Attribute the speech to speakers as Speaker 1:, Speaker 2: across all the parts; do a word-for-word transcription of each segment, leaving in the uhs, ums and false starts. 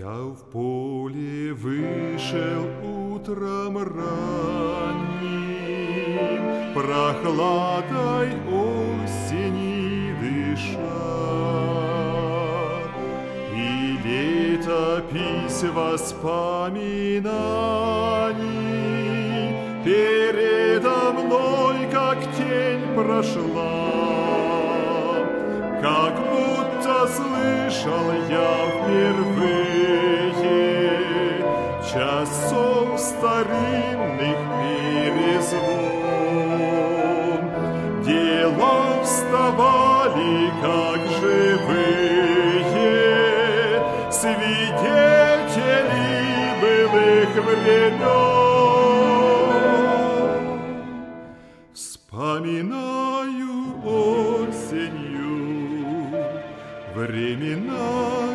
Speaker 1: Я в поле вышел утром ранним, прохладой осени дыша, и летопись воспоминаний передо мной, как тень прошла, как будто слышал я впервые часов старинных перезвон. Дела вставали, как живые свидетели былых времен. Вспоминаю осенью времена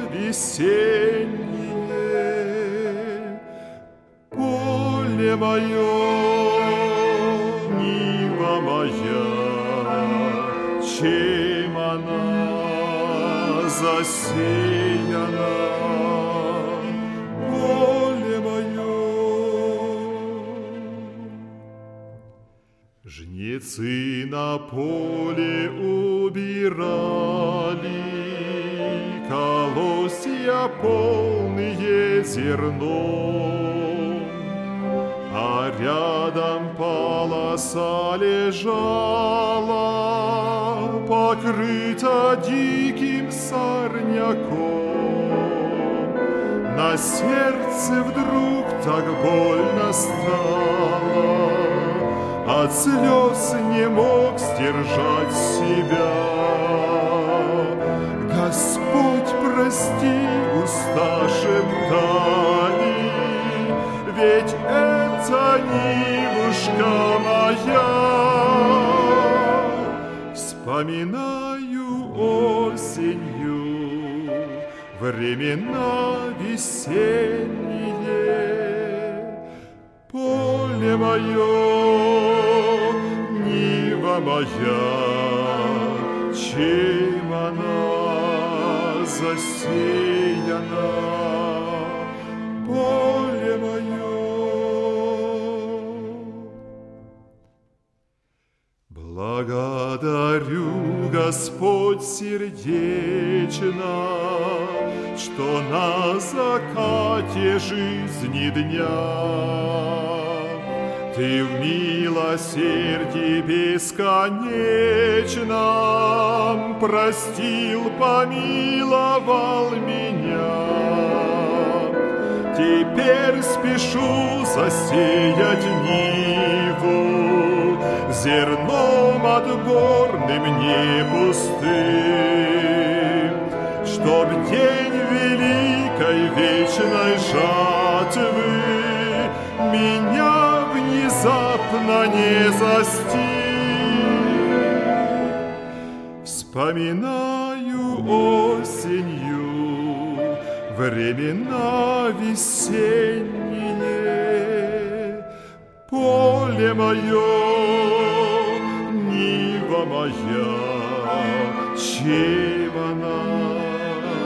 Speaker 1: весенние, поле мое, нива моя, чем она засеяна, поле мое. Жнецы на поле убирали колосья, полные зерном, а рядом полоса лежала, покрыта диким сорняком. На сердце вдруг так больно стало, от слез не мог сдержать себя. Господь, прости, уста шептали, ведь это нивушка моя. Вспоминаю осенью времена весенние, поле мое, нива моя, чем она засеяна, поле мое. Благодарю, Господь, сердечно, что на закате жизни дня Ты в милосердии бесконечном простил, помиловал меня. Теперь спешу засеять ниву зерном отборным, не пустым, чтоб день великой вечной жатвы меня внезапно не застиг. Вспоминаю осенью времена весенние, поле мое, нива моя, чем она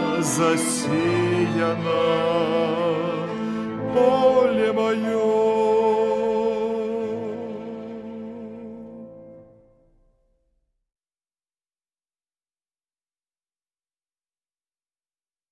Speaker 1: засеяна, поле мое.